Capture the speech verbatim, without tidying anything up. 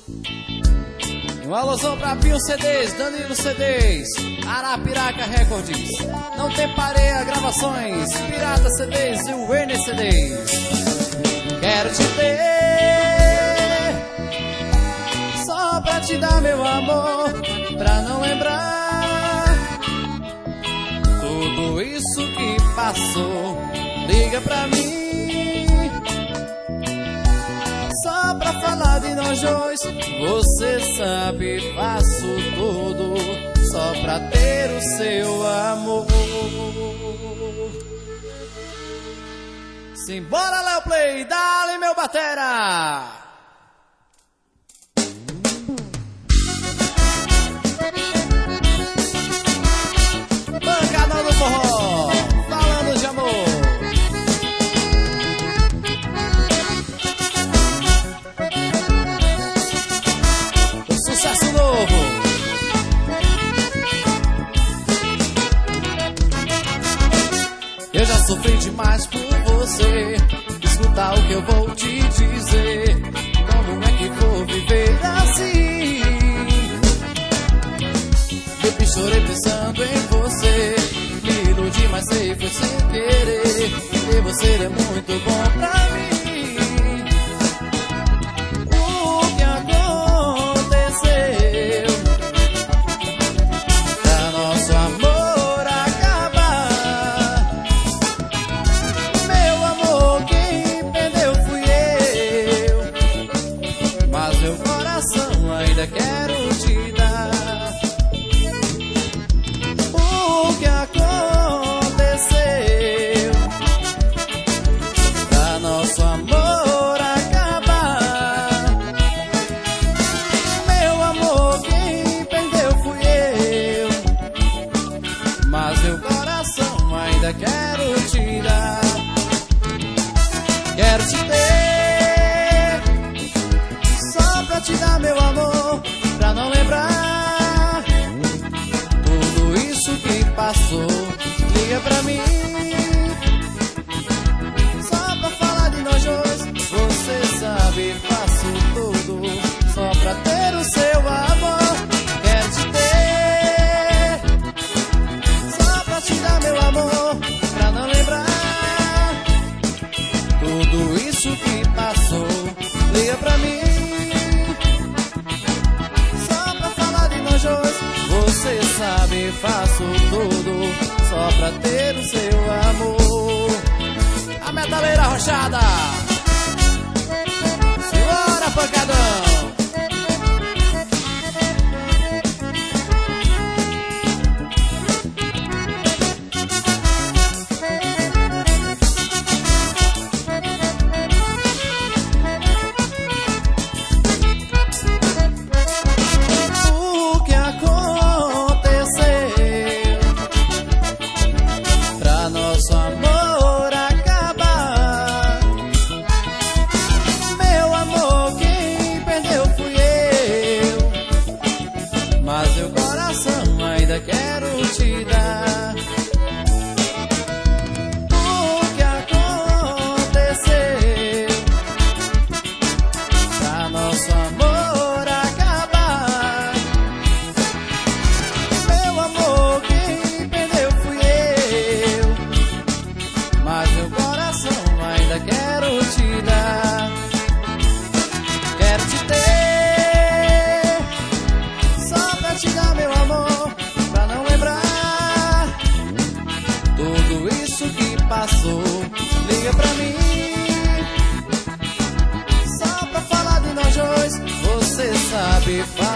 Um alusão pra Pinho C Ds, Danilo C Ds, Arapiraca Records, Não Tem Pareia Gravações, Pirata C Ds e o Werner C Ds. Quero te ter, só pra te dar meu amor, pra não lembrar tudo isso que passou. Liga pra mim, só pra falar de nós dois. Você sabe, faço tudo só pra ter o seu amor. Simbora, Léo Play, dá-lhe meu batera. Pancadão do forró, falando de amor. Sucesso novo. Eu já sofri demais por você. Escutar o que eu vou te dizer. Como é que vou viver assim? Sempre chorei pensando em você. Me iludi, mas sei foi sem querer. E você é muito bom pra mim. Quero te dar o que aconteceu pra nosso amor acabar. Meu amor, quem perdeu fui eu, mas meu coração ainda quero te dar. Quero te ter, só pra te dar meu amor, pra não lembrar tudo isso que passou. Liga pra mim, só pra falar de nós dois. Você sabe, faço tudo só pra ter o seu amor. Quero te ter, só pra te dar meu amor, pra não lembrar tudo isso que passou. Liga pra mim, você sabe, faço tudo só pra ter o seu amor. A metaleira arrochada, simbora, pancadão. Quero te dar o que aconteceu pra nosso amor acabar. Meu amor, quem perdeu fui eu, mas meu coração ainda quero te dar. Quero te ter, só pra te dar meu amor, pra não lembrar tudo isso que passou. Liga pra mim, só pra falar de nós dois. Você sabe,